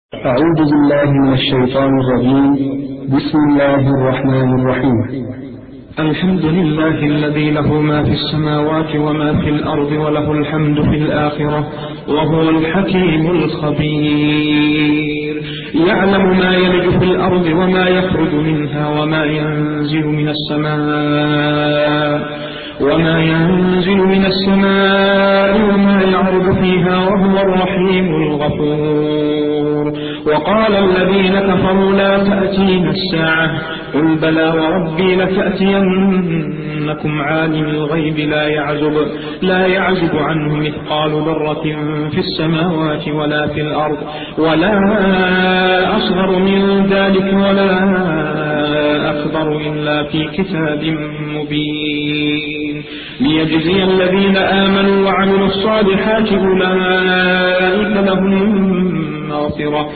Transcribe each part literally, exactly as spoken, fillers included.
أعوذ بالله من الشيطان الرجيم. بسم الله الرحمن الرحيم. الحمد لله الذي له ما في السماوات وما في الأرض وله الحمد في الآخرة وهو الحكيم الخبير. يعلم ما يلج في الأرض وما يخرج منها وما ينزل من السماء وما ينزل من السماء وما يعرج فيها وهو الرحيم الغفور. وقال الذين كفروا لا تأتينا الساعة قل بلى وربي لتأتينكم عالم الغيب لا يعزب, لا يعزب عنه مثقال ذرة في السماوات ولا في الأرض ولا أصغر من ذلك ولا أكبر إلا في كتاب مبين ليجزي الذين آمنوا وعملوا الصالحات أولئك لهم مغفرة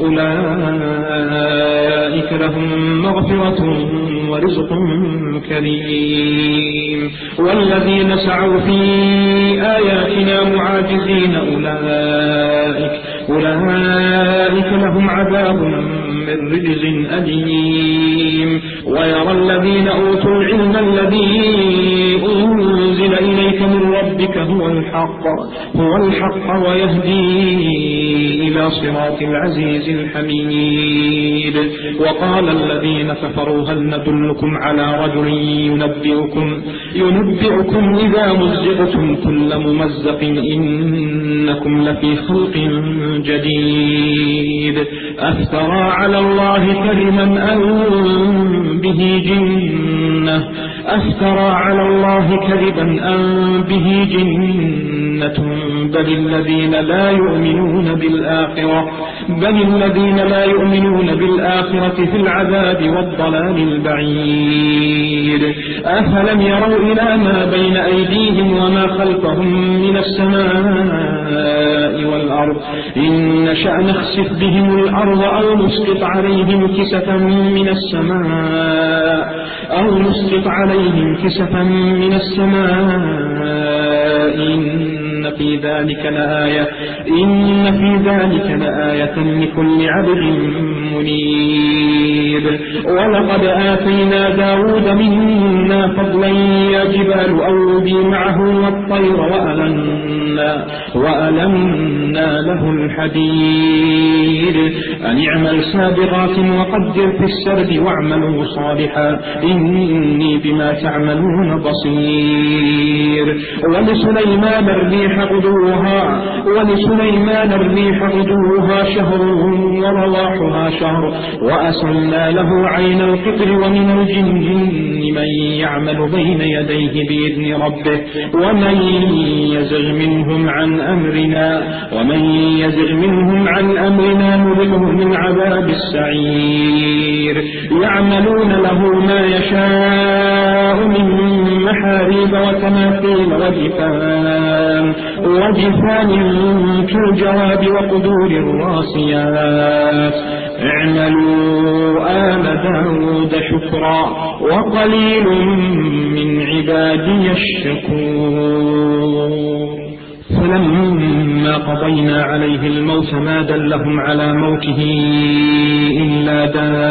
أولئك لهم مغفرة ورزق كريم. والذين سعوا في آياتنا معاجزين أولئك أولئك لهم عذاب من رجز أليم. ويرى الذين أوتوا العلم الذي أنزل إليك من ربك هو الحق هو الحق ويهدي إلى صراط العزيز الحميد. وقال الذين كفروا هل ندلكم على رجل ينبئكم ينبئكم إذا مزقتم كل ممزق إنكم لفي خلق جديد أفترى على الله كذبا أم به جنة أفترى على الله كذبا أم به جنة بل الذين لا يؤمنون بالآخرة بل الذين لا يؤمنون بالآخرة في العذاب والضلال البعيد. أفلم يروا إلى ما بين أيديهم وما خلفهم من السماء والأرض إن نشأ نخسف بهم الأرض أو نسقط عليهم كسفا من السماء أو نسقط عليهم كسفا من السماء إن في ذلك لآية إن في ذلك لآية لكل عبد منيب. ولقد آتينا داود منا فضلا يا جبال أوبي معه والطير وألنا وألنا له الحديد أن اعمل سابغات وقدر في السرد واعملوا صالحا إني بما تعملون بصير. ولسليمان الريح غدوها ولسليمان الريح غدوها شهر ورواحها شهر وأسلنا له عين القطر ومن الجن من يعمل بين يديه بإذن ربه ومن يزغ منهم عن أمرنا ومن يزغ منهم عن أمرنا نذقه من عذاب السعير. يعملون له ما يشاء من محاريب وتماثيل وجفان وجفان كالجواب وقدور الراسيات اعملوا آل داود شكرا وقليل من عبادي الشكور. فلما قضينا عليه الموت ما دلهم على موته إلا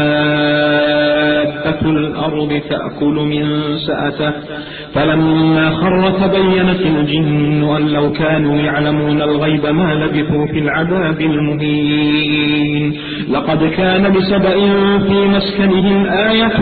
دابة الأرض تأكل من سأته فلما خر تبينت الجن أن لو كانوا يعلمون الغيب ما لبثوا في العذاب المهين. لقد كان لسبأ في مسكنهم آية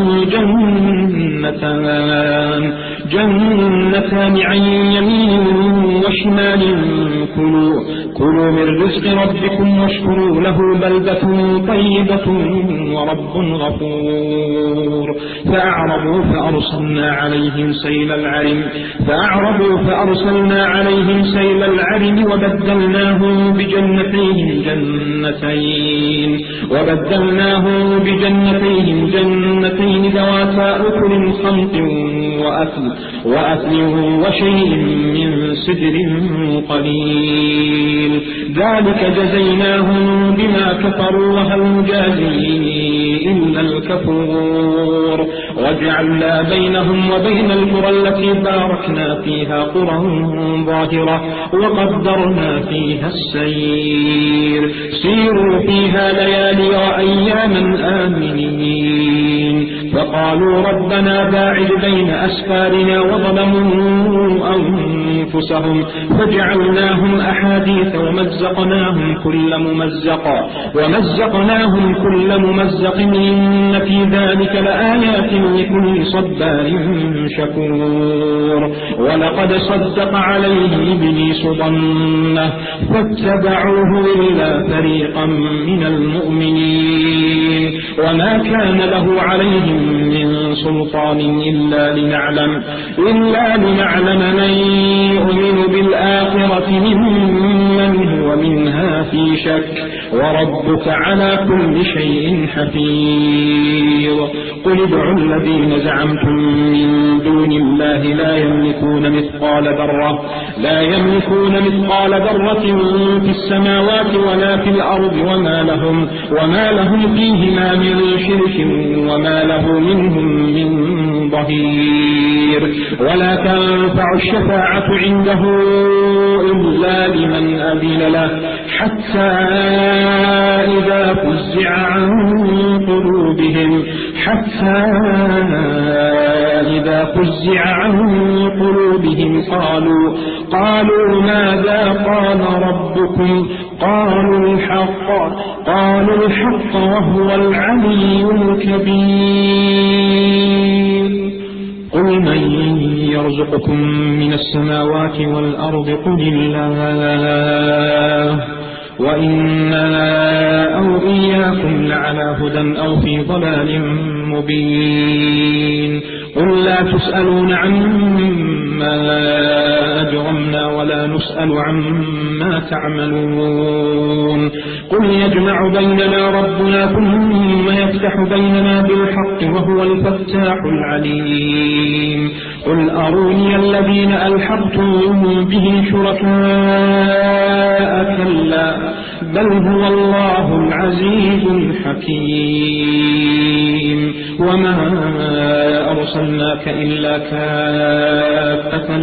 جنتان جنتان عن يمين وشمال كلوا كلوا من رزق ربكم واشكروا له بلدة طيبة ورب غفور. فأعرضوا فأرسلنا عليهم سيل العرم فأعرضوا فأرسلنا عليهم سيل العرم وبدلناهم بجنتين جنتين وبدلناهم بجنتين جنتين ذواتا أكل خمط وأثل وأثل وشيء من سدر قليل ذلك جزيناهم بما كفروا وهل نجازي إلا الكفور وجعلنا بينهم وبين القرى التي باركنا فيها قرى ظاهرة وقدرنا فيها السير سيروا فيها ليالي وأياما آمنين فقالوا ربنا باعد بين أسفارنا وظلموا أنفسهم فجعلناهم أحاديث ومزقناهم كل ممزق ومزقناهم كل ممزق إن في ذلك لآيات لكل صبار شكور ولقد صدق عليه إبليس ظنه فاتبعوه إلا فريقا من المؤمنين وما كان له عليهم من سلطان إلا لنعلم إلا لنعلم من يؤمن بالآخرة ممن هو منها في شك وربك على كل شيء حفيظ قل ادعوا الذين زعمتم من دون الله لا يملكون مثقال ذرة لا يملكون مثقال ذرة في السماوات ولا في الأرض وما لهم وما لهم فيهما من شرك وما له منهم من ظهير ولا تنفع الشفاعة عنده إلا لمن أذن له حتى إذا فزع عن قلوبهم حتى إذا فزع عن قلوبهم قالوا قالوا ماذا قال ربكم قالوا الحق قالوا الحق وهو العلي الكبير قل من يرزقكم من السماوات والأرض قل الله وإنا أو إياكم لعلى هدى أو في ضلال مبين قل لا تسألون عما أجرمنا ولا نسأل عما تعملون قل يجمع بيننا ربنا ثم يفتح بيننا بالحق وهو الفتاح العليم قل أروني الذين ألحقتم به شركاء كلا بل هو الله العزيز الحكيم وما أرسلناك إلا كافة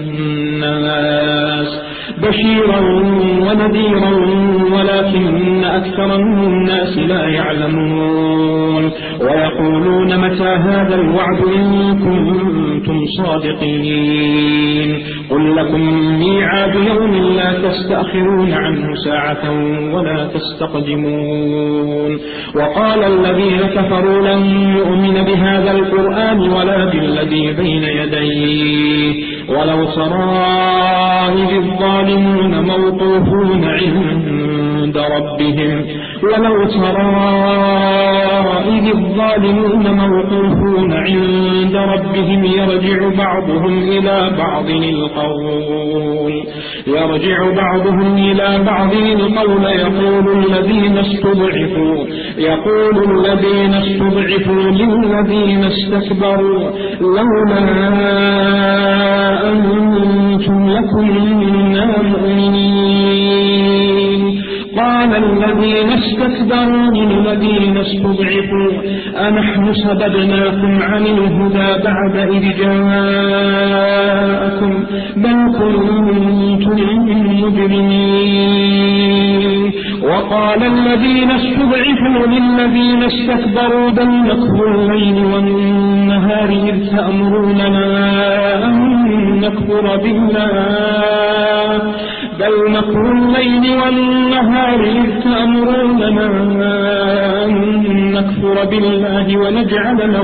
للناس بشيرا ونذيرا ولكن أكثر الناس لا يعلمون ويقولون متى هذا الوعد إن كنتم صادقين قل لكم ميعاد يوم لا تستأخرون عنه ساعة ولا تستقدمون وقال الذين كفروا لن يؤمن بهذا القرآن ولا بالذي بين يديه ولو ترى إذ الظالمون موقوفون عند ربهم ولو ترى إذ الظالمون موقوفون عند ربهم يرجع بعضهم إلى بعض القول يرجع بعضهم إلى بعض القول يقول الذين استضعفوا يقول الذين استضعفوا للذين استكبروا لولا أنتم لكنا مؤمنين قال الذين استكبروا للذين استضعفوا أنحن سببناكم عن الهدى بعد إذ جاءكم بل كنتم مجرمين وقال الذين استضعفوا للذين استكبروا بل مكر الليل والنهار إذ تأمروننا أن نكفر بالله بل مكر الليل والنهار إذ تأمروننا أن نكفر بالله ونجعل له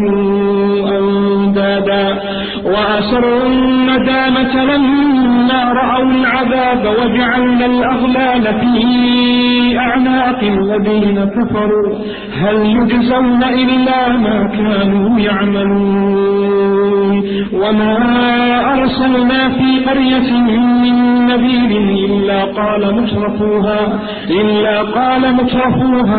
أندادا وأسروا الندامة لما رأوا العذاب وجعلنا الأغلال في أعناق الذين كفروا هل يجزون إلا ما كانوا يعملون وما أرسلنا في قرية من نذير إلا قال مترفوها إلا قال مترفوها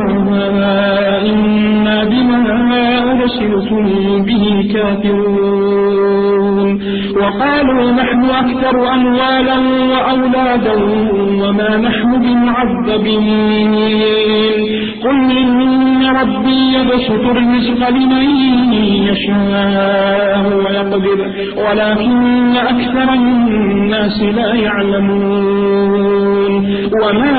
إنا بما أرسلتم به كافرون وقالوا نحن أكثر أموالا وأولادا وما نحن بمعذبين قل إن ربي يبسط الرزق لمن يشاء ويقدر ولكن أكثر الناس لا يعلمون وما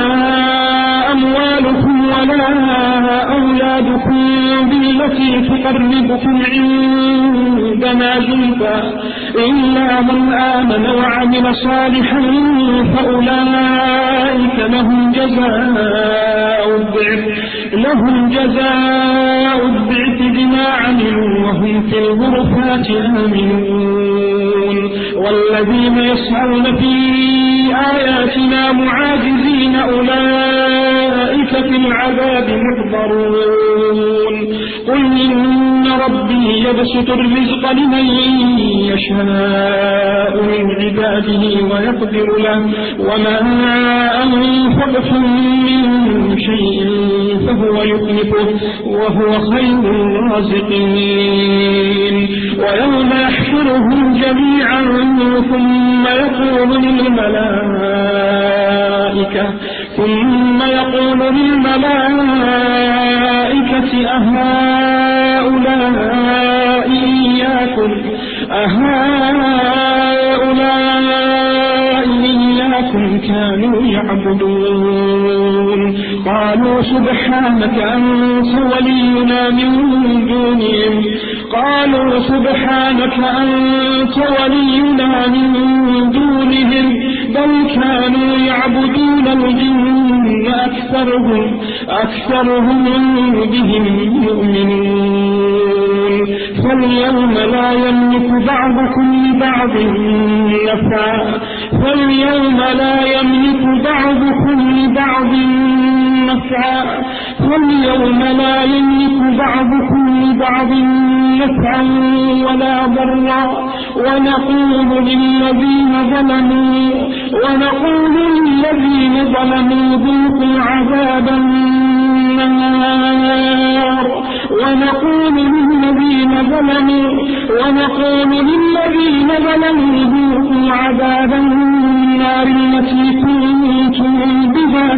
أموالكم ولا أولادكم بالتي تقربكم عندنا زلفى إلا من آمن وعمل صالحا فأولئك لهم جزاء الضعف لهم جزاء الضعف بما عملوا وهم في الغرفات آمنون والذين يسعون في آياتنا معاجزين أولئك في العذاب محضرون قل إن ربي يبسط الرزق لمن يشاء من عباده ويقدر له وما أنفقتم من شيء فهو يخلفه وهو خير الرازقين ويوم يحشرهم جميعا ثم يقول للملائكة ثم يقول للملائكة أهؤلاء إياكم أهؤلاء إياكم كانوا يعبدون قالوا سبحانك أنت ولينا من دونهم قالوا سبحانك أنت ولينا من دونهم بل كانوا يعبدون الجن أكثرهم أكثرهم بهم يؤمنون فاليوم لا يملك بعضكم لبعض نفعا فاليوم لا يملك بعضكم لبعض نفعا فاليوم لا يملك بعضكم لبعض نفعا ولا ضرا ونقول للذين ظلموا ونقول للذين ظلموا ذوقوا عذاب النار ونقول للذين ظلموا ونقول للذين ظلموا ذوقوا عذاب النار التي كنتم بها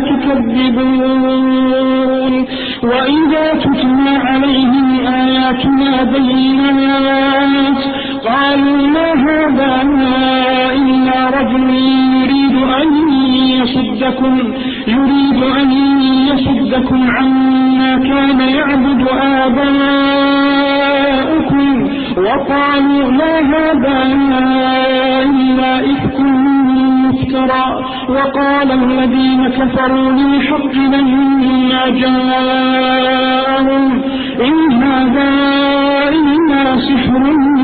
تكذبون وإذا تتلى عليهم آياتنا بينات قالوا ما هذا إلا رجل يريد أن يصدكم يريد أن يصدكم عما كان يعبد آباؤكم وقالوا ما هذا إلا إفك مفترى وقال الذين كفروا للحق لما جاءهم إن هذا إلا سحر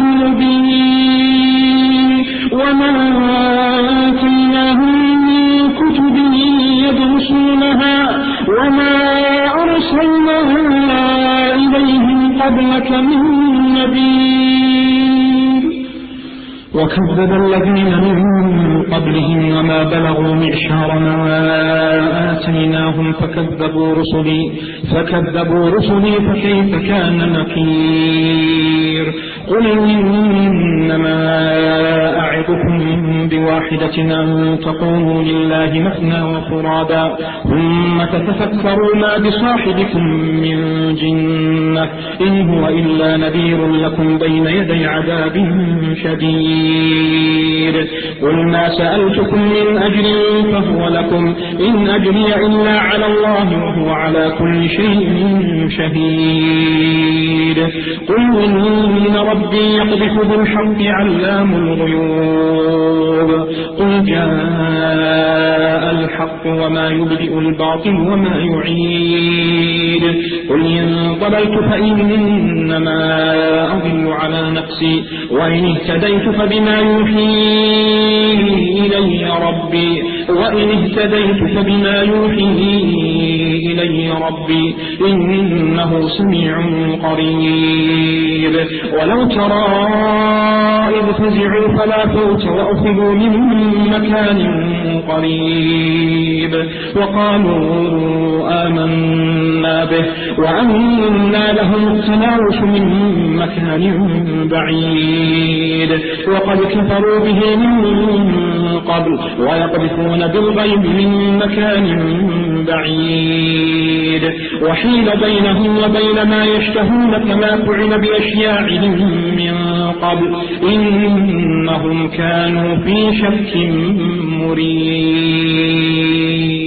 مبين وما آتيناهم من كتب يدرسونها وما أرسلنا إليهم قبلك من نذير وكذب الذين من قبلهم وما بلغوا معشار ما آتيناهم فكذبوا رسلي فكذبوا رسلي فكيف كان نكير قل إنما أعظكم بواحدة أن تقوموا لله مثنى وفرادا ثم تتفكروا ما بصاحبكم من جنة إن هو إلا نذير لكم بين يدي عذاب شديد قل ما سألتكم من أجر فهو لكم إن أجري إلا على الله وهو على كل شيء شهيد قل إن ربي يقذف بالحق علام الغيوب قل جاء الحق وما يبدئ الباطل وما يعيد قل إن ضللت فإنما أضل على نفسي وإن اهتديت فبما يوحي إلي ربي وإن اهتديت فبما يوحي إلي ربي إنه سميع قريب. ولو ترى إذ فزعوا فلا فوت وأخذوا من مكان قريب وقالوا آمنا به وأنى لهم التناوش من مكان بعيد وقد كفروا به من قبل ويقذفون بالغيب من مكان بعيد وحيل بينهم وبين ما يشتهون كما فعل بأشياعهم من قبل إنهم كانوا في شك مريب.